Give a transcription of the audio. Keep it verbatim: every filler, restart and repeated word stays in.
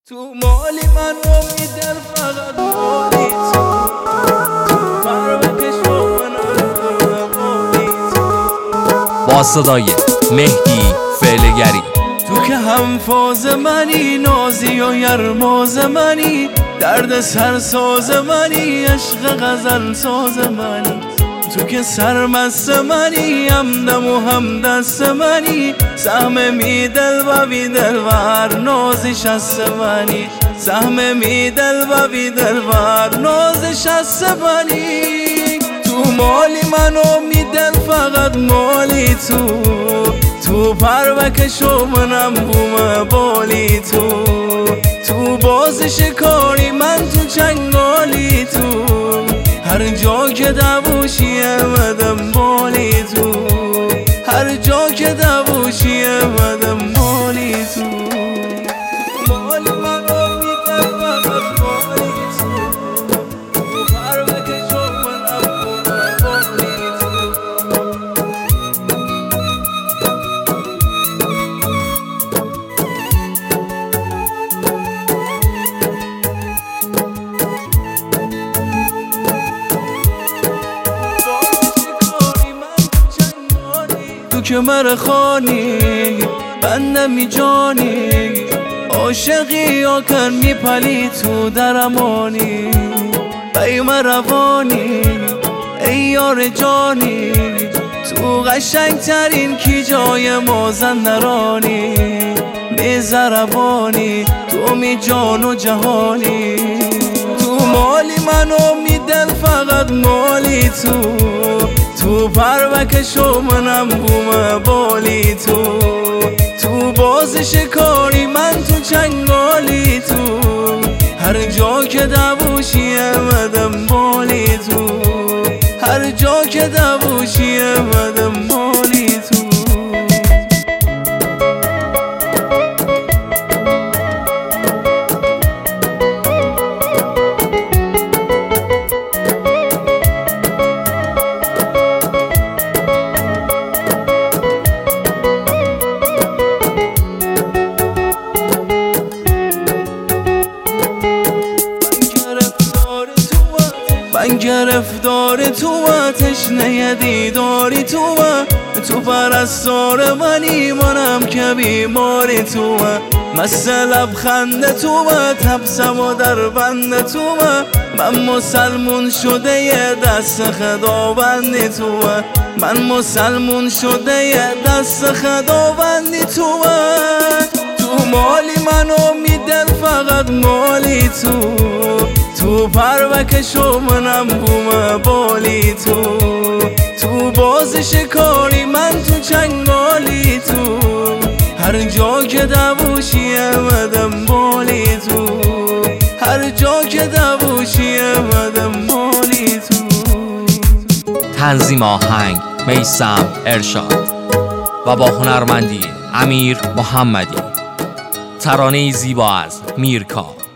تو مالی من امید دل فقط مالی تو تو پرمکش و من مالی تو با صدای مهدی فعلگری. تو که هم فاز منی، نازی و یرماز منی، درد سرساز منی، عشق غزل ساز منی. تو که سرمست منی، همدم و همدست منی، سهم می دل و بی دل و هر نازش هست منی، سهم می دل و بی دل و هر نازش هست منی. تو مالی من امید دل فقط مالی تو تو پربکش و منم بوم بالی تو تو بازش کاری من تو چنگالی تو هر جا که دووشی امدم بالی تو هر جا که دووشی امدم بالی تو مالی من امید دل فقط مالی تو تو پربکش و منم بوم بالی تو تو که مر خانی بندمی جانی عاشقی یا کن میپلی تو درمانی ای مروانی ای یار جانی تو قشنگ ترین کی جای مازندرانی می زربانی تو می جان و جهانی. تو مالی من امید دل فقط مالی تو تو پربکش و منم بوم بالی تو تو بازش کاری من تو چنگالی تو هر جا که دووشی امدم بالی تو هر جا که دووشی امدم بالی تو من گرفتار تو و تشنه دیداری تو و تو پرستار منی منم که بیماری تو و مست لبخند تو و تبسم و در بند تو و من مسلمون شده یه دست خداوندی تو و من مسلمون شده یه دست خداوندی تو و تو مالی من امید دل فقط مالی تو تو پربکش و منم بوم بالی تو تو بازش کاری من تو چنگالی تو هر جا که دووشی امدم بالی تو هر جا که دووشی امدم بالی تو. تنظیم آهنگ میثم ارشاد و با هنرمندی امیر محمدی. ترانه زیبا از میرکا.